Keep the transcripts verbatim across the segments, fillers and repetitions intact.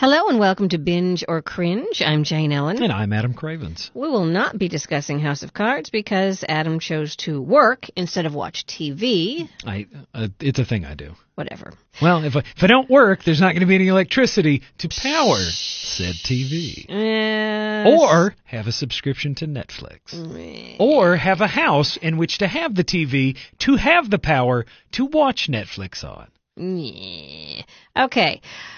Hello and welcome to Binge or Cringe. I'm Jane Ellen. And I'm Adam Cravens. We will not be discussing House of Cards because Adam chose to work instead of watch T V. I, uh, it's a thing I do. Whatever. Well, if I, if I don't work, there's not going to be any electricity to power said T V. Uh, or have a subscription to Netflix. Or have a house in which to have the T V to have the power to watch Netflix on. Yeah. Okay.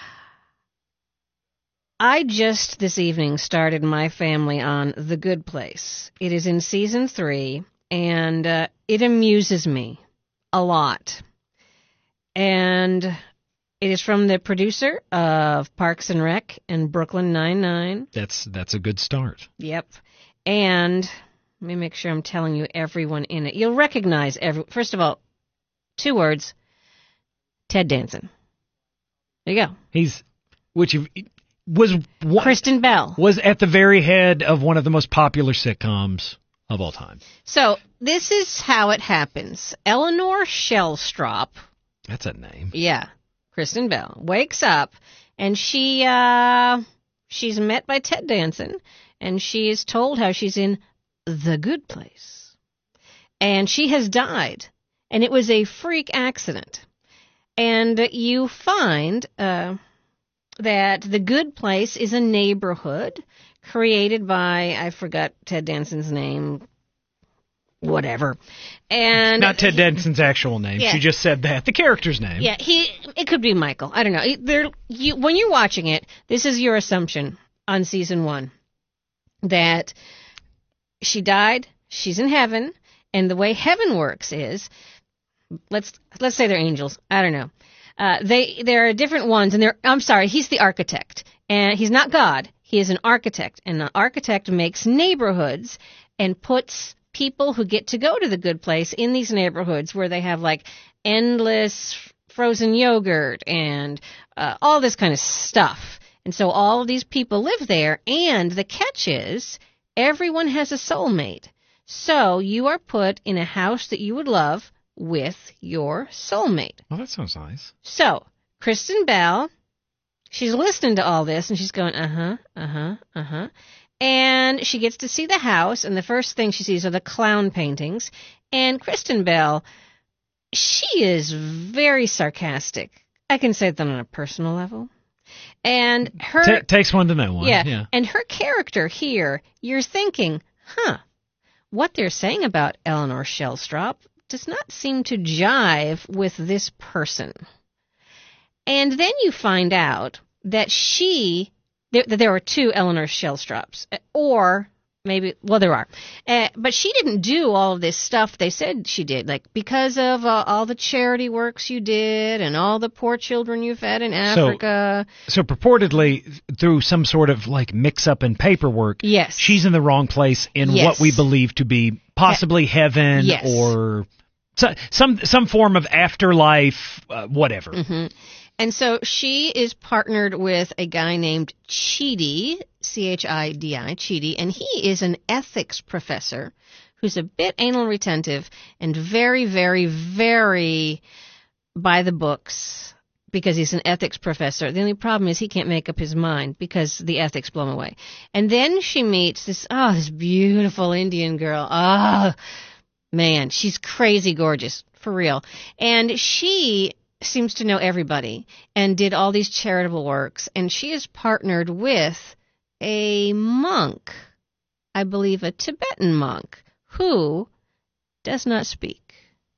I just this evening started my family on The Good Place. It is in season three, and uh, it amuses me a lot. And it is from the producer of Parks and Rec and Brooklyn Nine-Nine. That's that's a good start. Yep. And let me make sure I'm telling you everyone in it. You'll recognize every. First of all, two words: Ted Danson. There you go. He's which. You've, Was one, Kristen Bell was at the very head of one of the most popular sitcoms of all time. So this is how it happens. Eleanor Shellstrop. That's a name. Yeah, Kristen Bell wakes up and she uh, she's met by Ted Danson and she is told how she's in The Good Place and she has died and it was a freak accident. And you find. Uh, that The Good Place is a neighborhood created by, I forgot Ted Danson's name, whatever. And Not Ted Danson's actual name. Yeah. She just said that. The character's name. Yeah, he. It could be Michael. I don't know. There, you, when you're watching it, this is your assumption on season one, that she died, she's in heaven, and the way heaven works is, let's let's say they're angels. I don't know. Uh, they there are different ones, and they're. I'm sorry, he's the architect, and he's not God. He is an architect, and the architect makes neighborhoods and puts people who get to go to the Good Place in these neighborhoods where they have like endless frozen yogurt and uh, all this kind of stuff. And so all of these people live there, and the catch is everyone has a soulmate. So you are put in a house that you would love with your soulmate. Well, that sounds nice. So, Kristen Bell, she's listening to all this, and she's going, uh-huh, uh-huh, uh-huh. And she gets to see the house, and the first thing she sees are the clown paintings. And Kristen Bell, she is very sarcastic. I can say that on a personal level. And her... T- takes one to know one. Yeah, yeah. And her character here, you're thinking, huh, what they're saying about Eleanor Shellstrop does not seem to jive with this person. And then you find out that she, there, that there are two Eleanor Shellstrops, or maybe, well, there are. Uh, but she didn't do all of this stuff they said she did, like because of uh, all the charity works you did and all the poor children you fed in Africa. So, so purportedly, through some sort of like mix-up in paperwork, yes. she's in the wrong place in yes. what we believe to be possibly he- heaven yes. or... So, some some form of afterlife, uh, whatever. Mm-hmm. And so she is partnered with a guy named Chidi, C H I D I, Chidi, and he is an ethics professor who's a bit anal retentive and very, very, very by the books because he's an ethics professor. The only problem is he can't make up his mind because the ethics blow him away. And then she meets this, oh, this beautiful Indian girl. Ah. Oh, man, she's crazy gorgeous, for real. And she seems to know everybody and did all these charitable works. And she is partnered with a monk, I believe a Tibetan monk, who does not speak.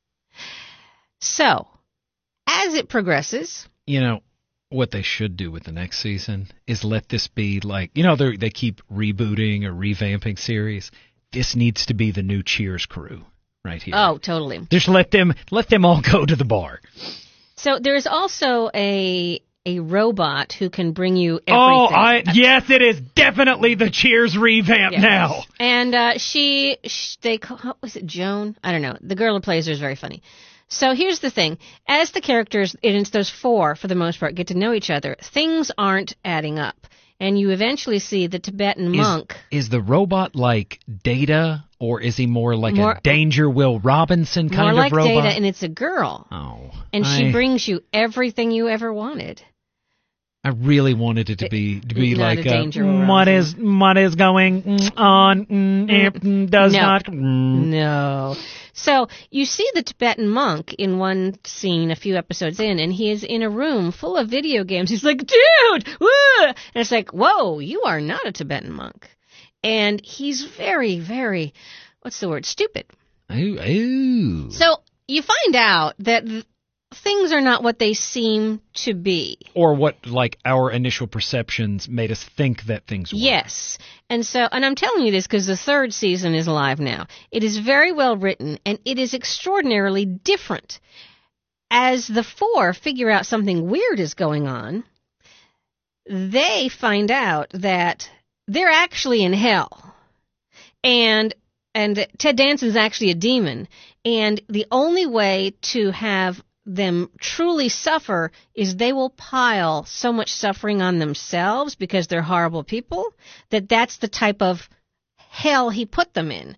So, as it progresses... You know, what they should do with the next season is let this be like, you know, they they keep rebooting or revamping series. This needs to be the new Cheers crew. Right here. Oh, totally. Just let them let them all go to the bar. So there's also a a robot who can bring you everything. Oh, I yes, it is definitely the Cheers revamp yeah. now. And uh, she, she, they call, what was it, Joan? I don't know. The girl who plays her is very funny. So here's the thing: as the characters, and it's those four for the most part, get to know each other, things aren't adding up. And you eventually see the Tibetan monk. Is, is the robot like Data, or is he more like more, a Danger Will Robinson kind more like of robot? Data, and it's a girl. Oh, and I, she brings you everything you ever wanted. I really wanted it to be to be Not like a uh, danger mm, what around. is what is going on mm, it mm, does No. not mm. No. So you see the Tibetan monk in one scene a few episodes in, and he is in a room full of video games. He's like, dude! Woo! And it's like, whoa, you are not a Tibetan monk. And he's very, very, what's the word, stupid. Ooh, ooh. So you find out that th- things are not what they seem to be. Or what, like, our initial perceptions made us think that things were. Yes. And so, and I'm telling you this because the third season is live now. It is very well written, and it is extraordinarily different. As the four figure out something weird is going on, they find out that they're actually in hell. And and Ted Danson's actually a demon. And the only way to have them truly suffer is they will pile so much suffering on themselves because they're horrible people that that's the type of hell he put them in.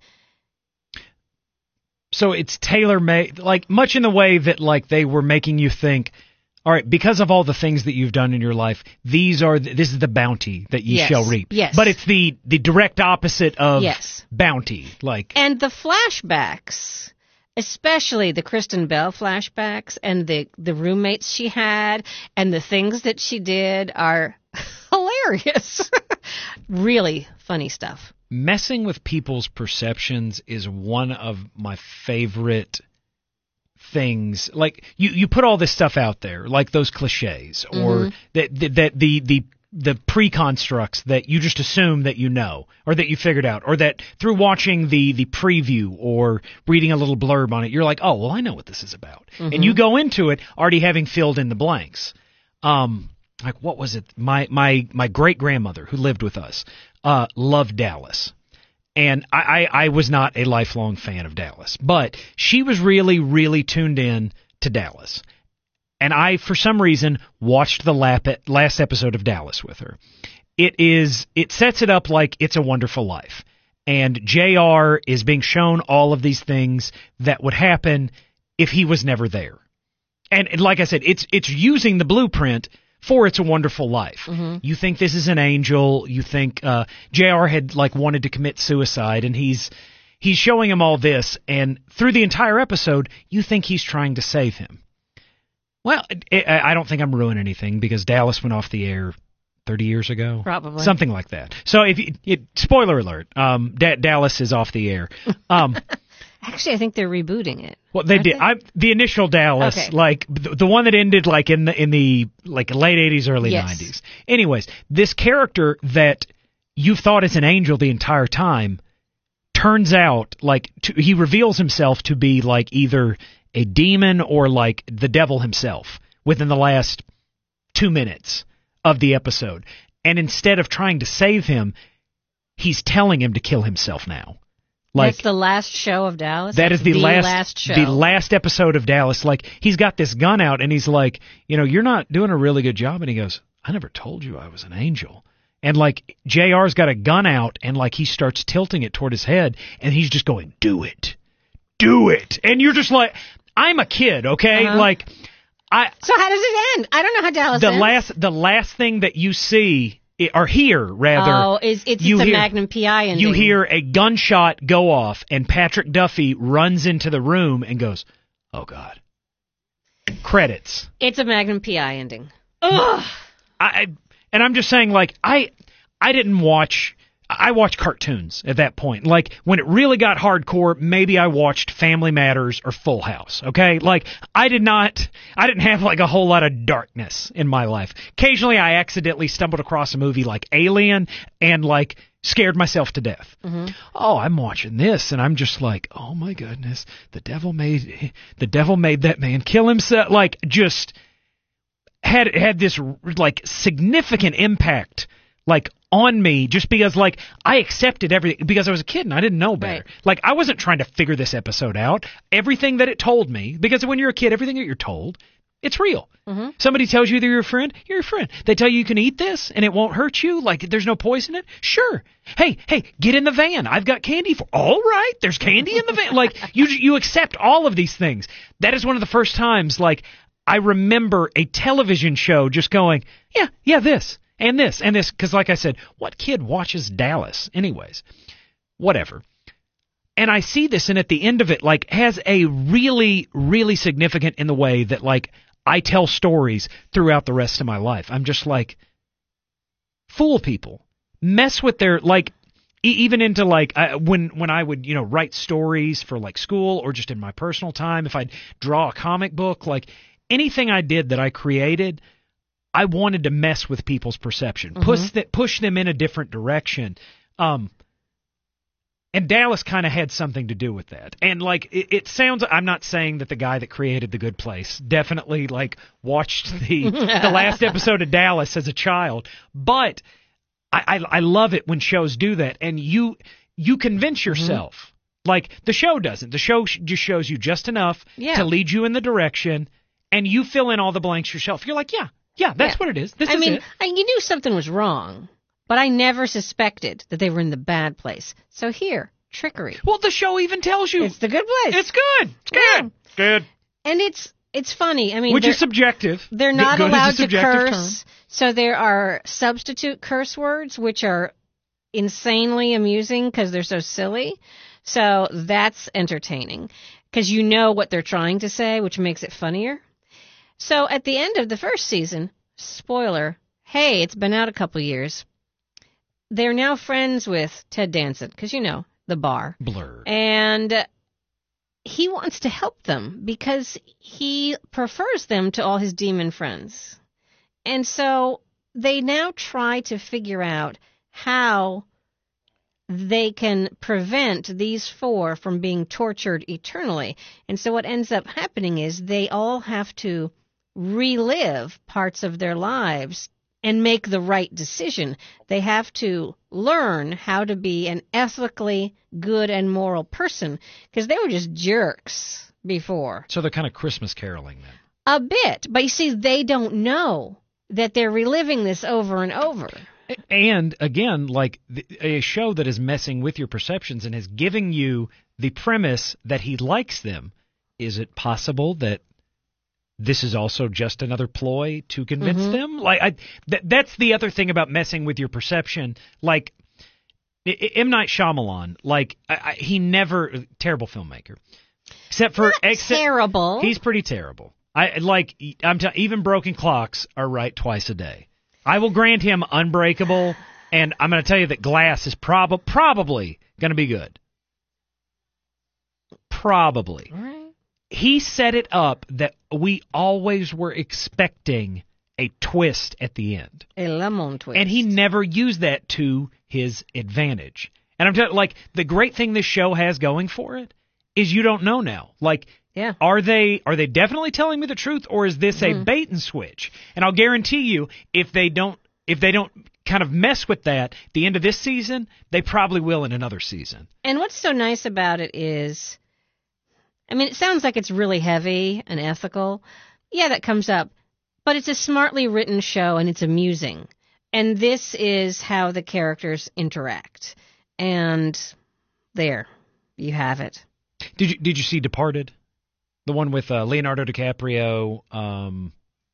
So it's tailor-made, like much in the way that like they were making you think, all right, because of all the things that you've done in your life, these are the, this is the bounty that ye Yes, shall reap. yes. But it's the the direct opposite of Yes. bounty. Like And the flashbacks, especially the Kristen Bell flashbacks and the, the roommates she had and the things that she did are hilarious. Really funny stuff. messing with people's perceptions is one of my favorite things. Like you, you put all this stuff out there, like those cliches, or Mhm. that that, that the the the pre-constructs that you just assume that you know, or that you figured out, or that through watching the the preview or reading a little blurb on it, you're like, oh, well, I know what this is about, Mhm. and you go into it already having filled in the blanks. Um, like what was it? My my my great grandmother who lived with us uh, loved Dallas. And I, I, I was not a lifelong fan of Dallas, but she was really, really tuned in to Dallas. And I, for some reason, watched the lap, last episode of Dallas with her. It is, it sets it up like It's a Wonderful Life. And J R is being shown all of these things that would happen if he was never there. And, and like I said, it's it's using the blueprint for It's a Wonderful Life. Mm-hmm. You think this is an angel. You think uh, J R had like wanted to commit suicide, and he's he's showing him all this, and through the entire episode, you think he's trying to save him. Well, it, I don't think I'm ruining anything because Dallas went off the air thirty years ago, Probably. something like that. So, if you, it, spoiler alert, um, da- Dallas is off the air. Um, Actually, I think they're rebooting it. Well, they Aren't did. they? I, the initial Dallas, Okay. like the, the one that ended like in the in the like late eighties, early Yes. nineties. Anyways, this character that you thought is an angel the entire time turns out like to, he reveals himself to be like either a demon or like the devil himself within the last two minutes of the episode. And instead of trying to save him, he's telling him to kill himself now. Like That's the last show of Dallas? that That's is the, last, last show. the last episode of Dallas. Like he's got this gun out and he's like, you know, you're not doing a really good job. And he goes, I never told you I was an angel. And like J R's got a gun out and like he starts tilting it toward his head and he's just going, do it, do it. And you're just like, I'm a kid, okay? Uh-huh. Like I So how does it end? I don't know how Dallas the ends. last the last thing that you see or hear rather. Oh, it's, it's, you it's a hear- Magnum P I ending. You hear a gunshot go off, and Patrick Duffy runs into the room and goes, "Oh God!" Credits. It's a Magnum P I ending. Ugh. I and I'm just saying, like I, I didn't watch. I watched cartoons at that point. Like when it really got hardcore, maybe I watched Family Matters or Full House. Okay, like I did not. I didn't have like a whole lot of darkness in my life. Occasionally, I accidentally stumbled across a movie like Alien and like scared myself to death. Mm-hmm. Oh, I'm watching this, and I'm just like, oh my goodness, the devil made the devil made that man kill himself. Like just had had this like significant impact like on me just because like I accepted everything because I was a kid and I didn't know better. Right. Like I wasn't trying to figure this episode out. Everything that it told me, because when you're a kid, everything that you're told, it's real. Mm-hmm. Somebody tells you they're your friend, you're your friend. They tell you you can eat this and it won't hurt you, like there's no poison in it. Sure. Hey, hey, get in the van. I've got candy for. All right, there's candy in the van. Like you, you accept all of these things. That is one of the first times like I remember a television show just going, yeah, yeah, this, and this, and this, because like I said, what kid watches Dallas anyways? Whatever. And I see this, and at the end of it, like, has a really, really significant in the way that, like, I tell stories throughout the rest of my life. I'm just like, fool people. Mess with their, like, e- even into, like, uh, when, when I would, you know, write stories for, like, school or just in my personal time, if I'd draw a comic book, like, anything I did that I created, I wanted to mess with people's perception, Mm-hmm. push, th- push them in a different direction. Um, And Dallas kind of had something to do with that. And, like, it, it sounds, I'm not saying that the guy that created The Good Place definitely, like, watched the the last episode of Dallas as a child. But I, I, I love it when shows do that. And you you convince yourself. Mm-hmm. Like, the show doesn't. The show sh- just shows you just enough yeah. to lead you in the direction. And you fill in all the blanks yourself. You're like, yeah, yeah, that's yeah. what it is. This I is mean, it. I, you knew something was wrong, but I never suspected that they were in the bad place. So here. Trickery. Well, the show even tells you. It's the good place. It's good. It's good. Yeah. It's good. And it's it's funny. I mean, Which is subjective. They're not Good allowed is a to subjective curse. term. So there are substitute curse words, which are insanely amusing because they're so silly. So that's entertaining because you know what they're trying to say, which makes it funnier. So at the end of the first season, spoiler, hey, it's been out a couple years. They're now friends with Ted Danson because, you know, the bar. Blur. And uh, he wants to help them because he prefers them to all his demon friends. And so they now try to figure out how they can prevent these four from being tortured eternally. And so what ends up happening is they all have to relive parts of their lives and make the right decision. They have to learn how to be an ethically good and moral person because they were just jerks before. So they're kind of Christmas caroling then. A bit. But you see, they don't know that they're reliving this over and over. And again, like the, a show that is messing with your perceptions and is giving you the premise that he likes them, is it possible that this is also just another ploy to convince mm-hmm. them? Like I, th- that's the other thing about messing with your perception. Like I- I- M. Night Shyamalan, like I, I, he never terrible filmmaker, except for Not except, terrible. He's pretty terrible. I like I'm t- even Broken Clocks are right twice a day. I will grant him Unbreakable, and I'm going to tell you that Glass is prob- probably going to be good. Probably. All right. He set it up that we always were expecting a twist at the end. A lemon twist. And he never used that to his advantage. And I'm telling you, like, the great thing this show has going for it is you don't know now. Like, yeah. are they are they definitely telling me the truth, or is this Mm-hmm. a bait and switch? And I'll guarantee you, if they don't if they don't kind of mess with that at the end of this season, they probably will in another season. And what's so nice about it is, I mean, it sounds like it's really heavy and ethical. Yeah, that comes up. But it's a smartly written show, and it's amusing. And this is how the characters interact. And there, you have it. Did you did you see Departed? The one with uh, Leonardo DiCaprio. Um,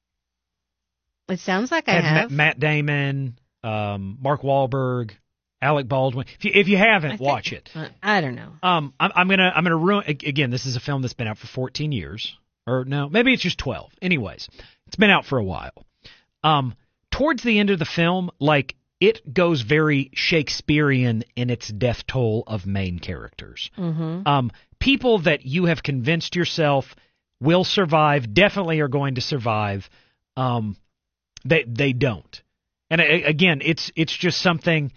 It sounds like I had have. Ma- Matt Damon, um, Mark Wahlberg, Alec Baldwin. If you, if you haven't, I think- watch it. uh, I don't know. Um, I'm, I'm gonna I'm gonna ruin again. This is a film that's been out for fourteen years, or no, maybe it's just twelve. Anyways, it's been out for a while. Um, towards the end of the film, like it goes very Shakespearean in its death toll of main characters. Mm-hmm. Um, people that you have convinced yourself will survive definitely are going to survive. Um, they they don't. And uh, again, it's it's just something.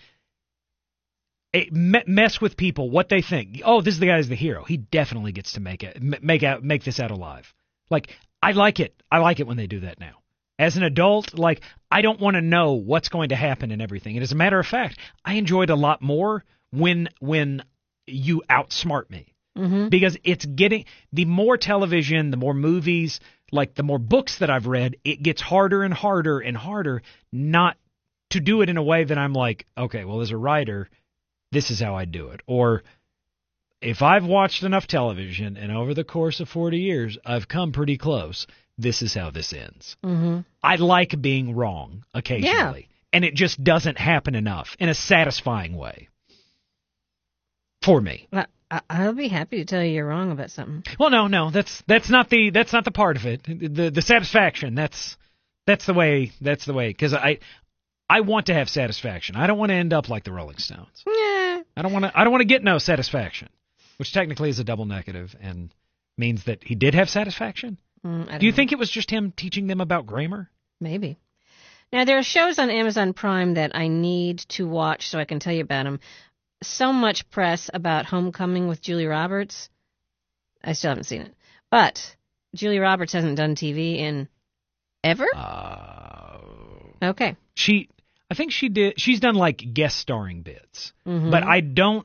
It, me- mess with people, what they think. Oh, this is the guy who's the hero. He definitely gets to make it, m- make out, make this out alive. Like I like it. I like it when they do that now. As an adult, like I don't want to know what's going to happen and everything. And as a matter of fact, I enjoyed a lot more when when you outsmart me. Mm-hmm. Because it's getting, the more television, the more movies, like the more books that I've read, it gets harder and harder and harder not to do it in a way that I'm like, okay, well, as a writer, this is how I do it. Or if I've watched enough television and over the course of forty years, I've come pretty close, this is how this ends. Mm-hmm. I like being wrong occasionally. Yeah. And it just doesn't happen enough in a satisfying way. For me. Well, I'll be happy to tell you you're wrong about something. Well, no, no, that's that's not the that's not the part of it. The the satisfaction, that's that's the way that's the way because I I want to have satisfaction. I don't want to end up like the Rolling Stones. Yeah. I don't want to I don't want to get no satisfaction, which technically is a double negative and means that he did have satisfaction. Mm, Do you know. think it was just him teaching them about grammar? Maybe. Now there are shows on Amazon Prime that I need to watch so I can tell you about them. So much press about Homecoming with Julia Roberts. I still haven't seen it. But Julia Roberts hasn't done T V in ever? Uh, okay. She, I think she did, she's done like guest starring bits. Mm-hmm. But I don't,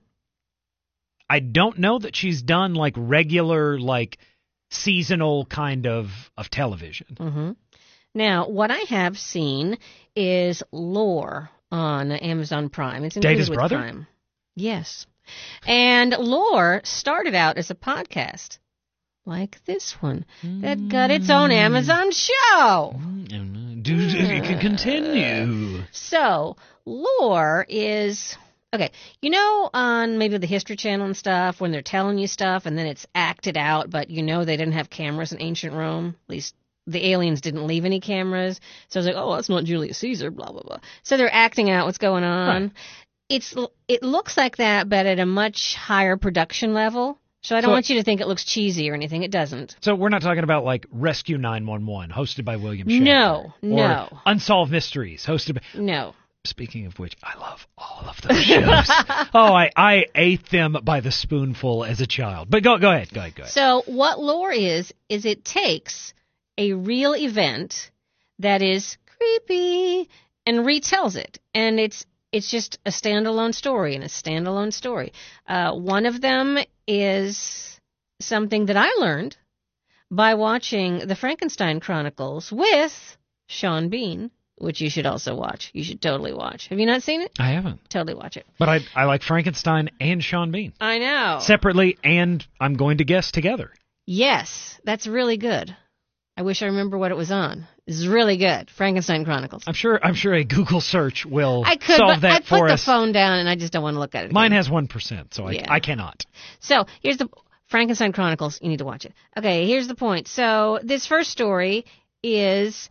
I don't know that she's done like regular, like seasonal kind of, of television. Mm-hmm. Now, what I have seen is Lore on Amazon Prime. It's included Data's with brother? Prime. Yes. And Lore started out as a podcast, like this one, that got its own Amazon show. Mm, do, you can continue. So, Lore is... Okay, you know on maybe the History Channel and stuff, when they're telling you stuff and then it's acted out, but you know they didn't have cameras in ancient Rome, at least the aliens didn't leave any cameras. So it's like, oh, that's not Julius Caesar, blah, blah, blah. So they're acting out what's going on. Right. It's It looks like that, but at a much higher production level. So I don't so, want you to think it looks cheesy or anything. It doesn't. So we're not talking about like Rescue nine one one, hosted by William Shatner. No, no. Or Unsolved Mysteries, hosted by... No. Speaking of which, I love all of those shows. oh, I, I ate them by the spoonful as a child. But go go ahead, go ahead, go ahead. So what Lore is, is it takes a real event that is creepy and retells it. And it's it's just a standalone story and a standalone story. Uh, one of them is something that I learned by watching the Frankenstein Chronicles with Sean Bean, which you should also watch. You should totally watch. Have you not seen it? I haven't. Totally watch it. But I I like Frankenstein and Sean Bean. I know. Separately, and I'm going to guess together. Yes, that's really good. I wish I remember what it was on. It's really good. Frankenstein Chronicles. I'm sure I'm sure a Google search will I could, solve but that I for put us. the phone down and I just don't want to look at it again. Mine has one percent, so I, yeah. I cannot. So here's the Frankenstein Chronicles. You need to watch it. Okay, here's the point. So this first story is...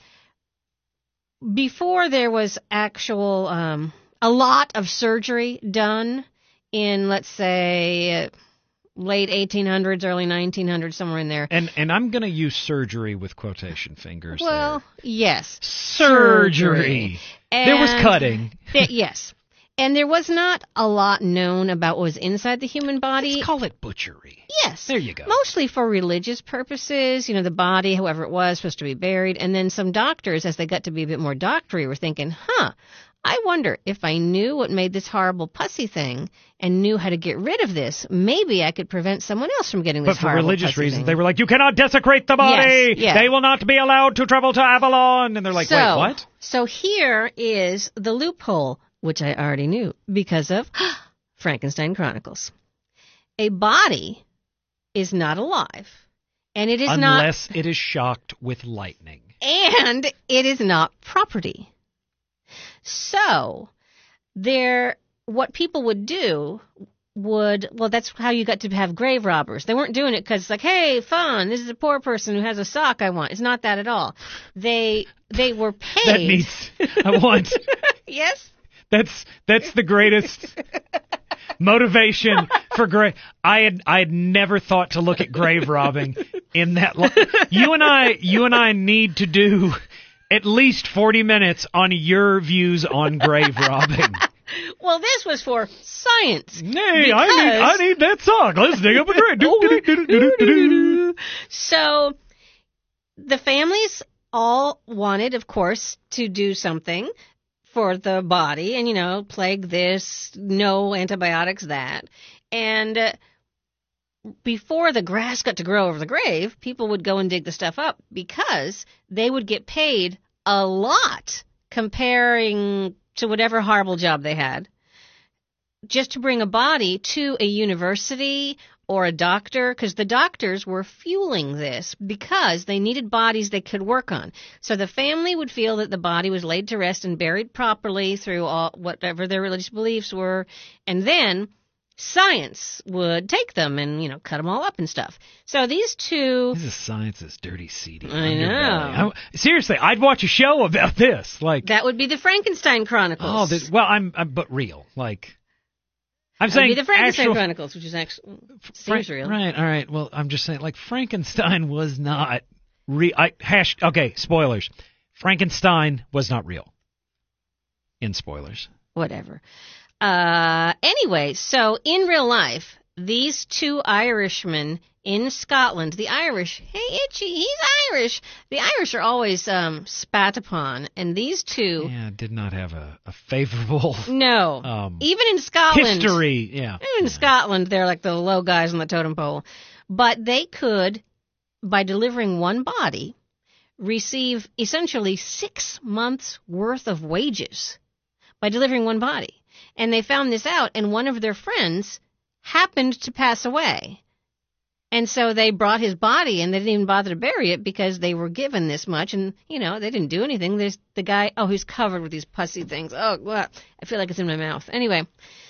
Before there was actual, um, a lot of surgery done in, let's say, uh, late eighteen hundreds, early nineteen hundreds, somewhere in there. And and I'm going to use surgery with quotation fingers Well, there. yes. Surgery. And there was cutting. Th- yes. And there was not a lot known about what was inside the human body. Let's call it butchery. Yes. There you go. Mostly for religious purposes. You know, the body, however it was, supposed to be buried. And then some doctors, as they got to be a bit more doctory, were thinking, huh, I wonder if I knew what made this horrible pussy thing and knew how to get rid of this, maybe I could prevent someone else from getting this horrible horrible pussy thing. But for religious reasons, thing. they were like, you cannot desecrate the body. Yes, yes. They will not be allowed to travel to Avalon. And they're like, so, wait, what? So here is the loophole, which I already knew because of Frankenstein Chronicles. A body is not alive, and it is Unless not... Unless it is shocked with lightning. And it is not property. So, there, what people would do would... Well, that's how you got to have grave robbers. They weren't doing it because it's like, hey, fun, this is a poor person who has a sock I want. It's not that at all. They, they were paid... That means I want... Yes? That's that's the greatest motivation for grave. I had I had never thought to look at grave robbing in that. Lo- you and I you and I need to do at least forty minutes on your views on grave robbing. Well, this was for science. Hey, I need I need that sock. Let's dig up a grave. So the families all wanted, of course, to do something for the body, and, you know, plague this, no antibiotics that. And uh, before the grass got to grow over the grave, people would go and dig the stuff up because they would get paid a lot comparing to whatever horrible job they had. just to bring a body to a university or a doctor, because the doctors were fueling this because they needed bodies they could work on. So the family would feel that the body was laid to rest and buried properly through all whatever their religious beliefs were, and then science would take them and, you know, cut them all up and stuff. So these two... This is science's dirty, seedy I know. underbelly. I, seriously, I'd watch a show about this. Like That would be the Frankenstein Chronicles. Oh, this, well, I'm, I'm but real. Like I'm that saying, would be the Frankenstein actual, Chronicles, which is actually Frank, seems real. Right, all right. Well, I'm just saying, like Frankenstein was not real. I hash. Okay, spoilers. Frankenstein was not real. In spoilers. Whatever. Uh, anyway, so in real life, these two Irishmen in Scotland, the Irish, hey, Itchy, he's Irish. The Irish are always um, spat upon, and these two... Yeah, did not have a, a favorable... No. Um, even in Scotland... History, yeah. Even in yeah. Scotland, they're like the low guys on the totem pole. But they could, by delivering one body, receive essentially six months' worth of wages by delivering one body. And they found this out, and one of their friends happened to pass away. And so they brought his body, and they didn't even bother to bury it because they were given this much. And, you know, they didn't do anything. There's the guy, oh, he's covered with these pussy things. Oh, God, I feel like it's in my mouth. Anyway,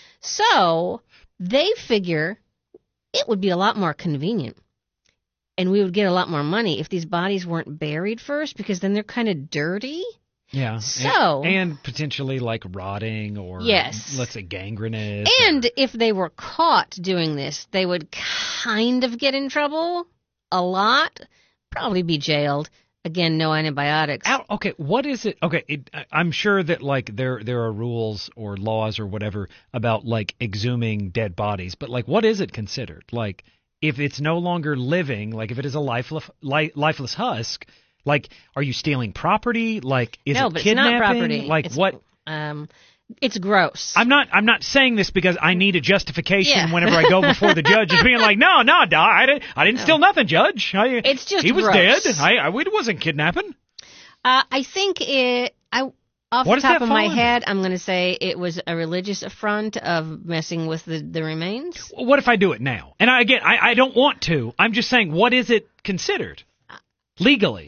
so they figure it would be a lot more convenient. And we would get a lot more money if these bodies weren't buried first, because then they're kind of dirty. Yeah. So and, and potentially like rotting or yes. let's say gangrenous. And or, if they were caught doing this, they would kind of get in trouble a lot, probably be jailed. Again, no antibiotics. Ow, okay, what is it? Okay, it, I'm sure that like there there are rules or laws or whatever about like exhuming dead bodies, but like what is it considered? Like if it's no longer living, like if it is a lifeless li- lifeless husk. Like, are you stealing property? Like, is no, it but kidnapping? It's not property. Like, it's, what? Um, it's gross. I'm not. I'm not saying this because I need a justification yeah. whenever I go before the judge, is being like, no, no, no, I didn't. I didn't no. steal nothing, Judge. I, it's just he was gross. dead. I, I it wasn't kidnapping. Uh, I think it. I off what the top of my under? head, I'm going to say it was a religious affront of messing with the, the remains. What if I do it now? And I, again, I, I don't want to. I'm just saying, what is it considered legally?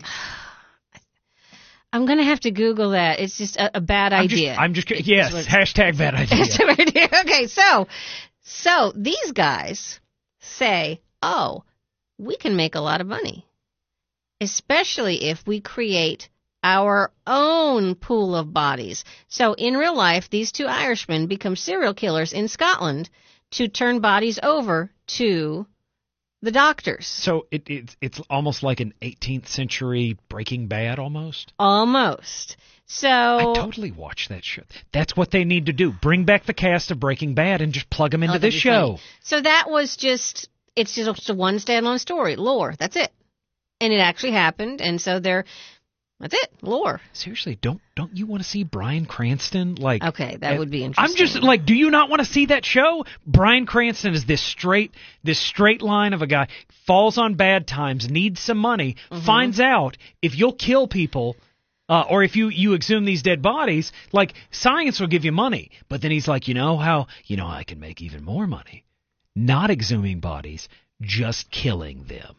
I'm going to have to Google that. It's just a, a bad I'm idea. Just, I'm just kidding. Yes, what, hashtag bad idea. It's a bad idea. Okay, so, so these guys say, oh, we can make a lot of money, especially if we create our own pool of bodies. So in real life, these two Irishmen become serial killers in Scotland to turn bodies over to the doctors. So it, it's it's almost like an eighteenth century Breaking Bad almost? Almost. So I totally watch that show. That's what they need to do. Bring back the cast of Breaking Bad and just plug them into oh, this show. Funny. So that was just, it's just a one standalone story, lore. That's it. And it actually happened, and so they're, that's it, lore. Seriously, don't don't you want to see Bryan Cranston? Like, okay, that uh, would be interesting. I'm just like, do you not want to see that show? Bryan Cranston is this straight this straight line of a guy, falls on bad times, needs some money, mm-hmm. finds out if you'll kill people, uh, or if you, you exhume these dead bodies, like science will give you money. But then he's like, you know how you know I can make even more money? Not exhuming bodies, just killing them.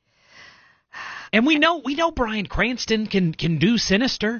And we know we know Bryan Cranston can, can do Sinister.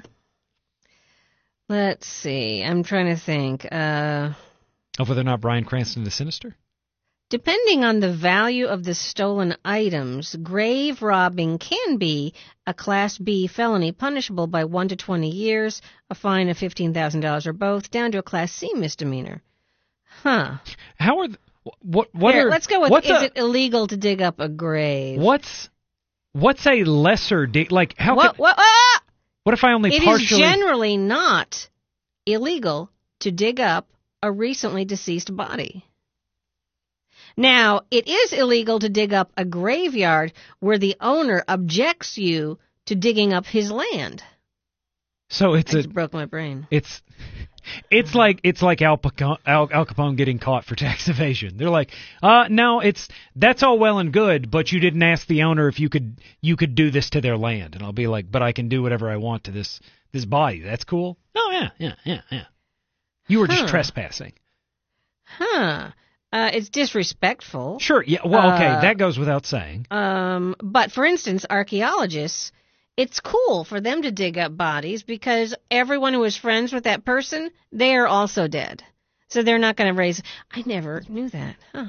Let's see. I'm trying to think. Uh, of whether or not Bryan Cranston is Sinister? Depending on the value of the stolen items, grave robbing can be a Class B felony punishable by one to twenty years, a fine of fifteen thousand dollars or both, down to a Class C misdemeanor. Huh. How are... The, what, what Here, are, let's go with, is a, it illegal to dig up a grave? What's... What's a lesser dig? Like how? What? Could, what, ah! what if I only it partially? It is generally not illegal to dig up a recently deceased body. Now, it is illegal to dig up a graveyard where the owner objects you to digging up his land. So it's I a just broke my brain. It's it's like it's like Al Capone, Al, Al Capone getting caught for tax evasion. They're like, uh, no, it's that's all well and good, but you didn't ask the owner if you could you could do this to their land. And I'll be like, but I can do whatever I want to this this body. That's cool. Oh yeah, yeah, yeah, yeah. You were just huh. trespassing. Huh. Uh, it's disrespectful. Sure. Yeah. Well, okay. Uh, that goes without saying. Um, but for instance, archaeologists, it's cool for them to dig up bodies because everyone who was friends with that person, they are also dead. So they're not going to raise. I never knew that. Huh.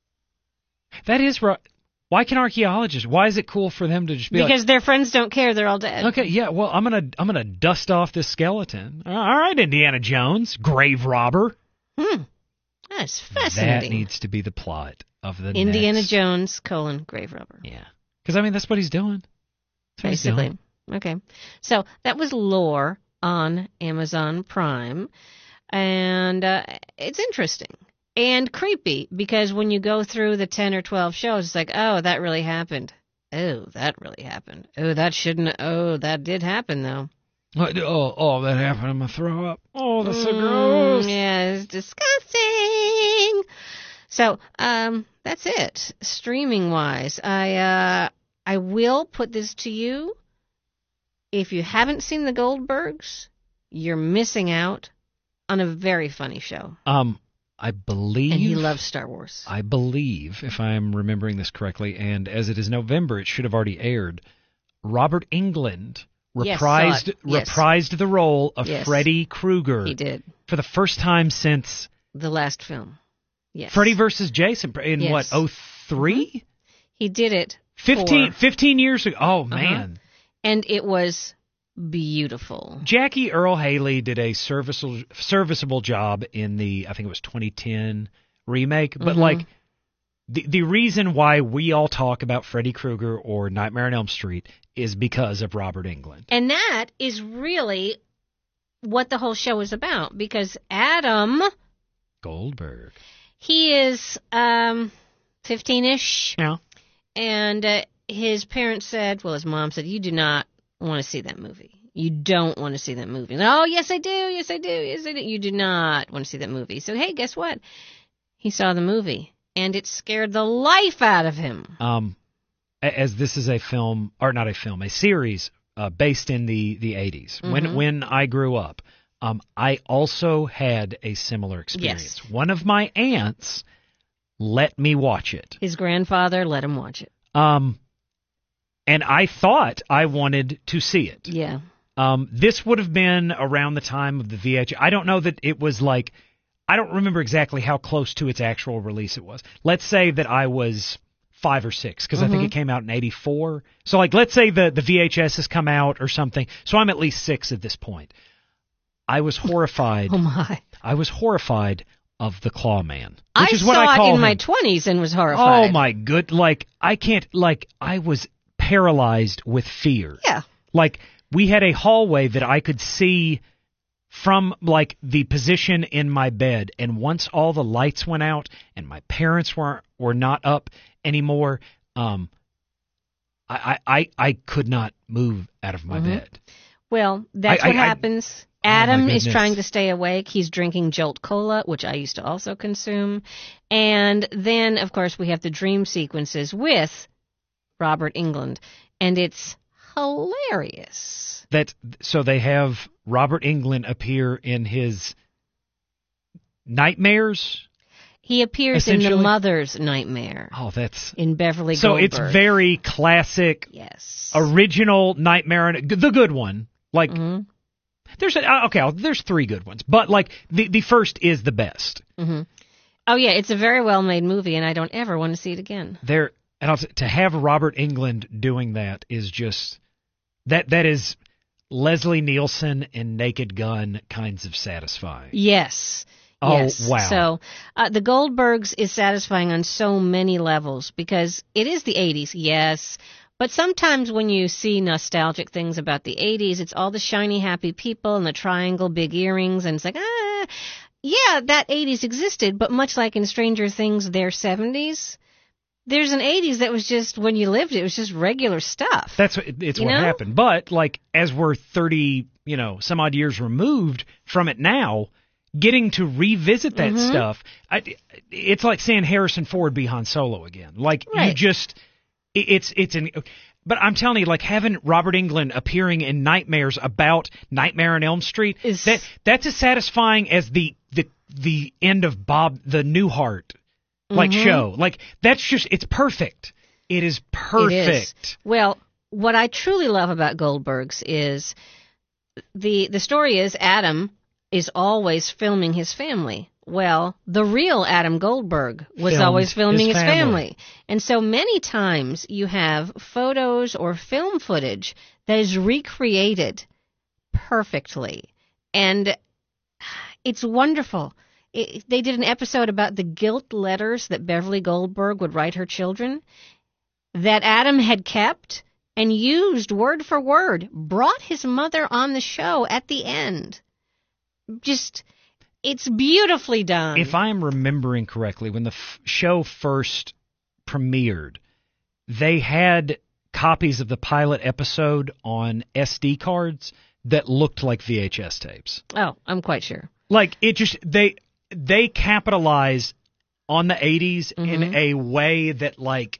That is right. Why can archaeologists? Why is it cool for them to just be because like, their friends don't care, they're all dead. okay, yeah, well, I'm gonna I'm gonna dust off this skeleton. All right, Indiana Jones, grave robber. Hmm. That's fascinating. That needs to be the plot of the Indiana next. Jones colon grave robber. Yeah, because I mean that's what he's doing. That's what he's Basically. doing. Okay. So that was Lore on Amazon Prime, and uh, it's interesting. And creepy, because when you go through the ten or twelve shows, it's like, oh, that really happened. Oh, that really happened. Oh, that shouldn't. Oh, that did happen, though. Oh, oh, that happened. I'm going to throw up. Oh, that's so Mm, gross. yeah, it's disgusting. So, um, that's it. Streaming-wise, I, uh, I will put this to you. If you haven't seen The Goldbergs, you're missing out on a very funny show. Um, I believe... And he loves Star Wars. I believe, if I'm remembering this correctly, and as it is November, it should have already aired, Robert Englund Yes, reprised saw it. Yes. reprised the role of Yes. Freddy Krueger He did. for the first time since The last film. Yes. Freddy versus Jason in Yes. what, oh three? He did it. fifteen, for- fifteen years ago. Oh, Uh-huh. man. And it was beautiful. Jackie Earle Haley did a serviceable, serviceable job in the, I think it was twenty ten remake. But, Mhm. like, the, the reason why we all talk about Freddy Krueger or Nightmare on Elm Street is because of Robert Englund. And that is really what the whole show is about, because Adam, Goldberg. he is um, fifteen-ish, Yeah. and uh, his parents said, well, his mom said, you do not want to see that movie. You don't want to see that movie. And, oh, yes, I do. Yes, I do. Yes, I do. You do not want to see that movie. So, hey, guess what? He saw the movie, and it scared the life out of him. Um, a- as this is a film, or not a film, a series uh, based in the, the eighties, when Mhm. when I grew up, um, I also had a similar experience. Yes. One of my aunts let me watch it. His grandfather let him watch it. Um, and I thought I wanted to see it. Yeah. Um, this would have been around the time of the V H S. I don't know that it was like, I don't remember exactly how close to its actual release it was. Let's say that I was five or six, because I think Mhm. it came out in eighty-four. So, like, let's say the, the V H S has come out or something. So I'm at least six at this point. I was horrified. Oh, my. I was horrified of the Claw Man, which I is what saw I call it in him. my twenties and was horrified. Oh, my good. Like, I can't, like, I was paralyzed with fear. Yeah. Like, we had a hallway that I could see from, like, the position in my bed. And once all the lights went out and my parents were were not up anymore, um, I, I, I, I could not move out of my Mhm. bed. Well, that's I- what I- I- happens. Oh, my Adam is goodness. trying to stay awake. He's drinking Jolt Cola, which I used to also consume. And then, of course, we have the dream sequences with Robert Englund. And it's hilarious. That so they have Robert Englund appear in his nightmares. He appears in the Essentially. mother's nightmare Oh, that's in Beverly so. Goldberg. It's very classic, Yes. original Nightmare, on- the good one. Like Mhm. there's a, uh, okay, there's three good ones, but like the the first is the best. Mhm. Oh, yeah, it's a very well-made movie, and I don't ever want to see it again. There and I'll, t- to have Robert Englund doing that is just that that is Leslie Nielsen and Naked Gun kinds of satisfying. Yes. Oh, yes. wow. So uh, the Goldbergs is satisfying on so many levels because it is the eighties, yes. But sometimes when you see nostalgic things about the eighties, it's all the shiny, happy people and the triangle, big earrings, and it's like, ah, yeah, that eighties existed, but much like in Stranger Things, their seventies, there's an eighties that was just, when you lived it, it was just regular stuff. That's what, it's You what know? happened. But like as we're thirty, you know, some odd years removed from it now, getting to revisit that Mhm. stuff, I, it's like seeing Harrison Ford be Han Solo again. Like you Right. just, it, it's it's an. But I'm telling you, like having Robert Englund appearing in nightmares about Nightmare on Elm Street, Is- that that's as satisfying as the the the end of Bob the Newhart like Mhm. show. Like that's just it's perfect. It is perfect. It is. Well, what I truly love about Goldbergs is the the story is Adam is always filming his family. Well, the real Adam Goldberg was Filmed always filming his his, family. family. And so many times you have photos or film footage that is recreated perfectly. And it's wonderful. It, they did an episode about the guilt letters that Beverly Goldberg would write her children that Adam had kept and used word for word, brought his mother on the show at the end. Just, it's beautifully done. If I'm remembering correctly, when the f- show first premiered, they had copies of the pilot episode on S D cards that looked like V H S tapes. Oh, I'm quite sure. Like it just they they capitalized on the eighties Mhm. in a way that like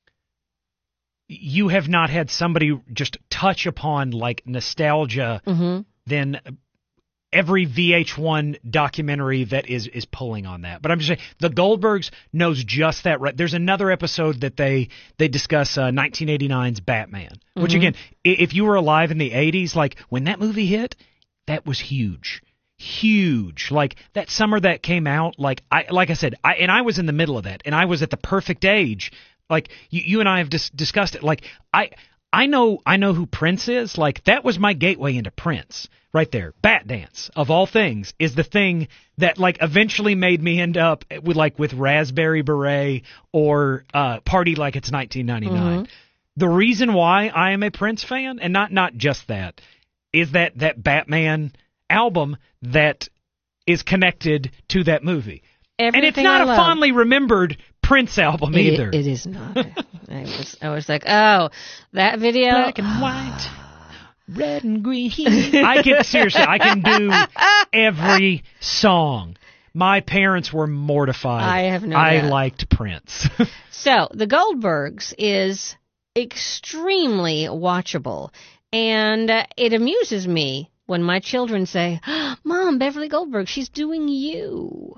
you have not had somebody just touch upon like nostalgia hmm than every V H one documentary that is is pulling on that. But I'm just saying the Goldbergs knows just that right. There's another episode that they they discuss uh, nineteen eighty-nine's Batman, which Mhm. again, i- if you were alive in the eighties, like when that movie hit, that was huge. Huge. Like that summer that came out, like I like I said, I and I was in the middle of that and I was at the perfect age. Like you, you and I have dis- discussed it. Like I I know I know who Prince is. Like that was my gateway into Prince. Right there. Bat Dance, of all things, is the thing that like eventually made me end up with like with Raspberry Beret or uh, Party Like It's nineteen ninety-nine. Mhm. The reason why I am a Prince fan, and not not just that, is that that Batman album that is connected to that movie. Everything and it's not I a love. fondly remembered Prince album It- either. It is not. I was, I was like, oh, that video. Black and white, red and green. I can seriously, I can do every song. My parents were mortified. I have no I doubt. liked Prince. So, The Goldbergs is extremely watchable, and uh, it amuses me when my children say, Mom, Beverly Goldberg, she's doing you.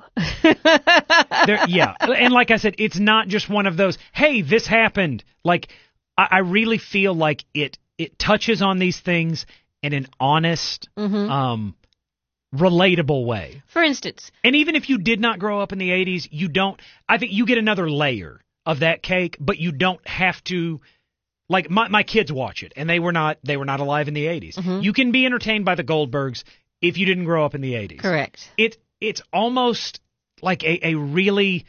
There, yeah, and like I said, it's not just one of those, hey, this happened. Like, I, I really feel like it it touches on these things in an honest, Mhm. um, relatable way. For instance, And even if you did not grow up in the eighties, you don't, I think you get another layer of that cake, but you don't have to, like my, my kids watch it and they were not, they were not alive in the eighties. Mhm. You can be entertained by the Goldbergs if you didn't grow up in the eighties. correct. It, it's almost like a, a really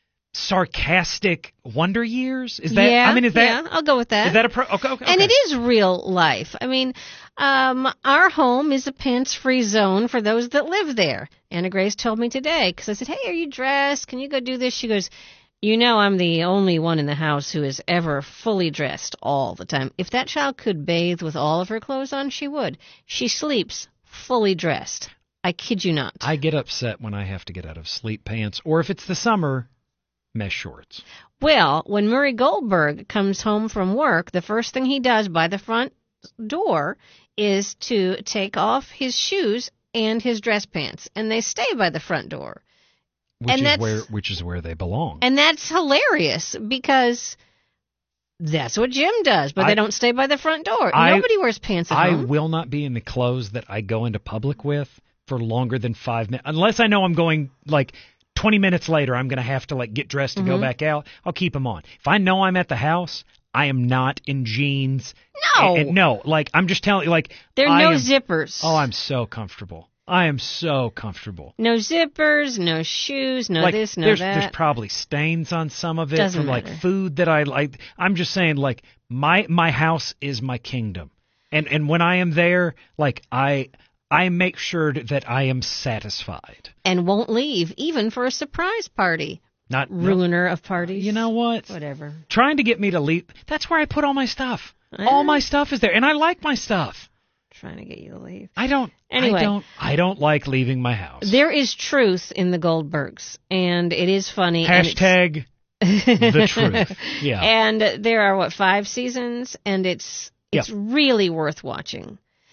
sarcastic Wonder Years. Is that, yeah, I mean, is that, yeah, I'll go with that. is that a pro, okay, okay, And okay. it is real life. I mean, um, our home is a pants-free zone for those that live there. Anna Grace told me today, because I said, hey, are you dressed? Can you go do this? She goes, you know I'm the only one in the house who is ever fully dressed all the time. If that child could bathe with all of her clothes on, she would. She sleeps fully dressed. I kid you not. I get upset when I have to get out of sleep pants, or if it's the summer, mesh shorts. Well, when Murray Goldberg comes home from work, the first thing he does by the front door is to take off his shoes and his dress pants, and they stay by the front door. Which And is that's- where which is where they belong. And that's hilarious because that's what Jim does, but I- they don't stay by the front door. I- Nobody wears pants at I home. will not be in the clothes that I go into public with for longer than five minutes, unless I know I'm going like twenty minutes later. I'm going to have to like get dressed to go Mhm. back out. I'll keep them on. If I know I'm at the house, I am not in jeans. No. And- and no, like I'm just telling you, like There are I no am- zippers. Oh, I'm so comfortable. I am so comfortable. No zippers, no shoes, no like this, no there's that. there's probably stains on some of it Doesn't from like matter. food that I like. I'm just saying, like my my house is my kingdom, and and when I am there, like I I make sure that I am satisfied. And won't leave, even for a surprise party. Not Ruiner of parties. You know what? Whatever. Trying to get me to leave. That's where I put all my stuff. I All know. my stuff is there, and I like my stuff. Trying to get you to leave. I don't. Anyway. I don't. I don't like leaving my house. There is truth in the Goldbergs, and it is funny. Hashtag and it's- the truth. Yeah. And there are, what, five seasons? And it's it's really worth watching.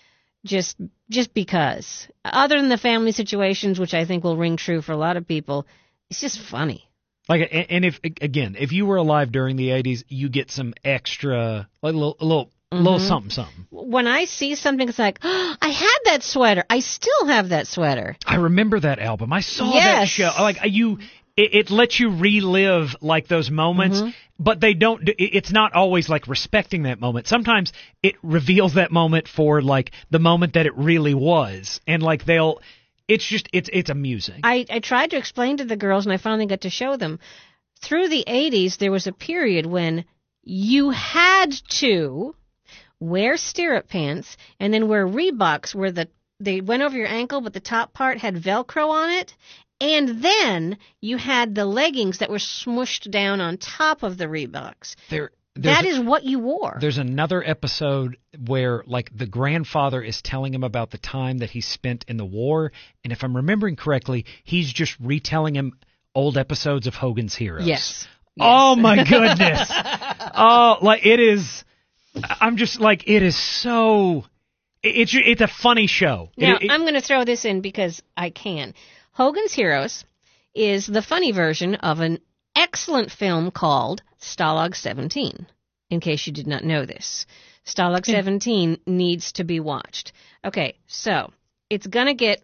just just because. Other than the family situations, which I think will ring true for a lot of people, it's just funny. Like, and if again, if you were alive during the eighties, you get some extra, like a little, a little, mm-hmm. little something, something. When I see something, it's like, oh, I had that sweater. I still have that sweater. I remember that album. I saw yes. that show. Like you, it, it lets you relive like those moments, mm-hmm. but they don't. It's not always like respecting that moment. Sometimes it reveals that moment for like the moment that it really was, and like they'll. It's just, it's it's amusing. I, I tried to explain to the girls, and I finally got to show them. Through the eighties, there was a period when you had to wear stirrup pants and then wear Reeboks where the they went over your ankle, but the top part had Velcro on it. And then you had the leggings that were smushed down on top of the Reeboks. There. That a, is what you wore. There's another episode where, like, the grandfather is telling him about the time that he spent in the war, and if I'm remembering correctly, he's just retelling him old episodes of Hogan's Heroes. Yes. Oh, yes. My goodness. Oh, like, it is, I'm just, like, it is so, it's it's a funny show. Now, it, it, I'm going to throw this in because I can. Hogan's Heroes is the funny version of an excellent film called Stalag seventeen, in case you did not know this. Stalag seventeen needs to be watched. Okay, so it's going to get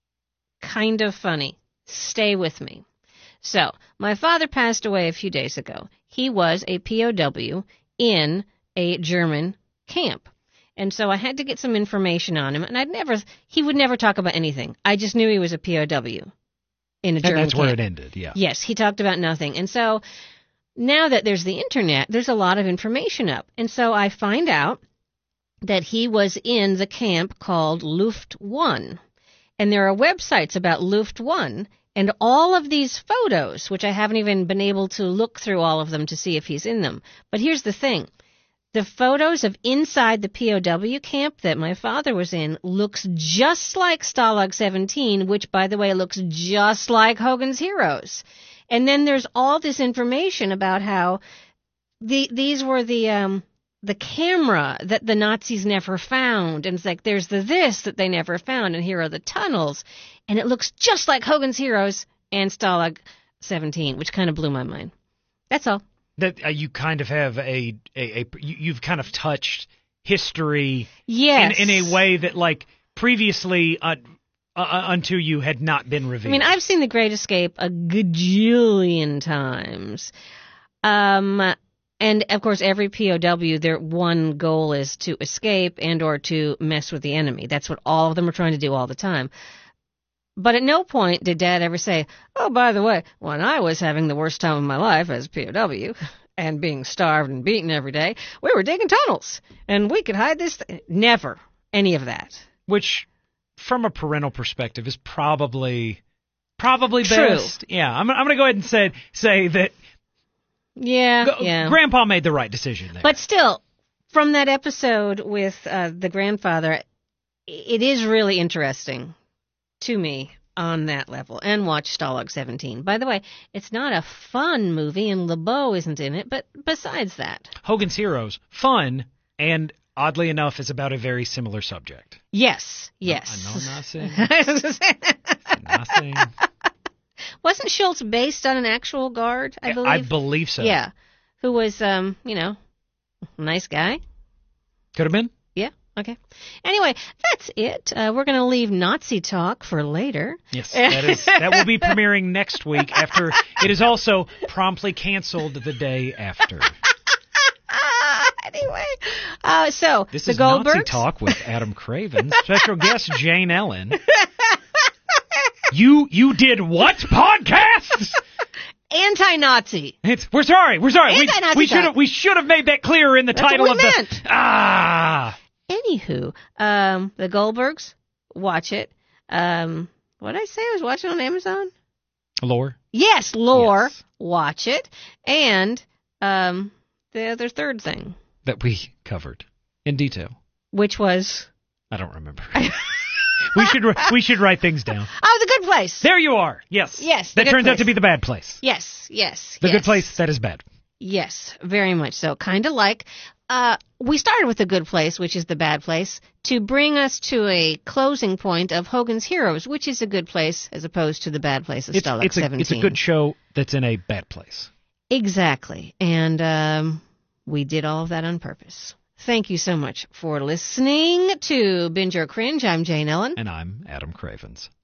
kind of funny. Stay with me. So, my father passed away a few days ago. He was a P O W in a German camp. And so I had to get some information on him, and I'd never, he would never talk about anything. I just knew he was a P O W in a German camp. And that's where it ended, yeah. Yes, he talked about nothing. And so now that there's the internet, there's a lot of information up. And so I find out that he was in the camp called Luft One. And there are websites about Luft One, and all of these photos, which I haven't even been able to look through all of them to see if he's in them. But here's the thing. The photos of inside the P O W camp that my father was in looks just like Stalag seventeen, which, by the way, looks just like Hogan's Heroes. And then there's all this information about how the these were the um, the camera that the Nazis never found. And it's like there's the this that they never found, and here are the tunnels. And it looks just like Hogan's Heroes and Stalag seventeen, which kind of blew my mind. That's all. That uh, you kind of have a, a, a you, you've kind of touched history yes. in, in a way that, like, previously uh, uh, unto you had not been revealed. I mean, I've seen The Great Escape a gajillion times. Um, and, of course, every P O W, their one goal is to escape and or to mess with the enemy. That's what all of them are trying to do all the time. But at no point did Dad ever say, oh, by the way, when I was having the worst time of my life as a P O W and being starved and beaten every day, we were digging tunnels and we could hide this. Th-. Never any of that. Which, from a parental perspective, is probably probably True. best. Yeah, I'm, I'm going to go ahead and say, say that yeah, go, yeah. Grandpa made the right decision there. But still, from that episode with uh, the grandfather, it is really interesting to me on that level, and watch Stalag seventeen. By the way, it's not a fun movie, and LeBeau isn't in it, but besides that. Hogan's Heroes, fun, and oddly enough, is about a very similar subject. Yes, yes. No, I'm not saying. I'm not saying. Wasn't Schultz based on an actual guard, I believe? I believe so. Yeah, who was, um, you know, a nice guy. Could have been. Okay. Anyway, that's it. Uh, we're going to leave Nazi talk for later. Yes, that is that will be premiering next week after it is also promptly canceled the day after. Anyway, uh, so this the is Goldbergs. Nazi talk with Adam Craven, special guest Jane Ellen. You you did what podcast? Anti-Nazi. It's, we're sorry. We're sorry. Anti-Nazi we we should have we should have made that clear in the That's title what we of meant. the ah. Anywho, um, the Goldbergs, watch it. Um, what did I say? I was watching on Amazon? Lore? Yes, Lore. Yes. Watch it. And um, the other third thing. That we covered in detail. Which was? I don't remember. we should we should write things down. Oh, The Good Place. There you are. Yes. Yes. That turns place. out to be the bad place. Yes, yes. The yes. Good Place, that is bad. Yes, very much so. Kind of like uh, we started with The Good Place, which is the bad place, to bring us to a closing point of Hogan's Heroes, which is a good place as opposed to the bad place of It's, Stalag it's, a, seventeen. it's a good show that's in a bad place. Exactly. And um, we did all of that on purpose. Thank you so much for listening to Binge or Cringe. I'm Jane Ellen. And I'm Adam Cravens.